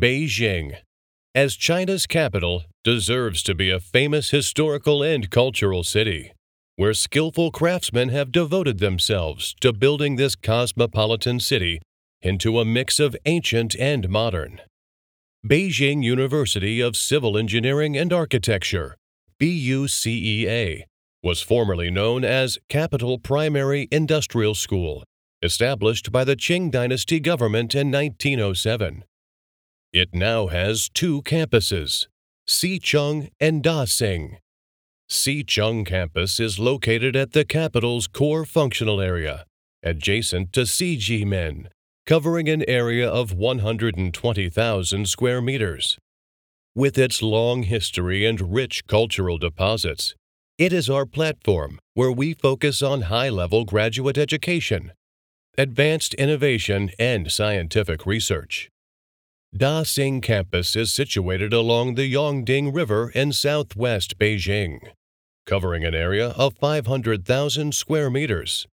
Beijing, as China's capital, deserves to be a famous historical and cultural city, where skillful craftsmen have devoted themselves to building this cosmopolitan city into a mix of ancient and modern. Beijing University of Civil Engineering and Architecture, BUCEA, was formerly known as Capital Primary Industrial School, established by the Qing Dynasty government in 1907. It now has two campuses, Xicheng and Dasing. Xicheng campus is located at the capital's core functional area, adjacent to Xijimen, covering an area of 120,000 square meters. With its long history and rich cultural deposits, it is our platform where we focus on high-level graduate education, advanced innovation, and scientific research. Dasing campus is situated along the Yongding River in southwest Beijing, covering an area of 500,000 square meters.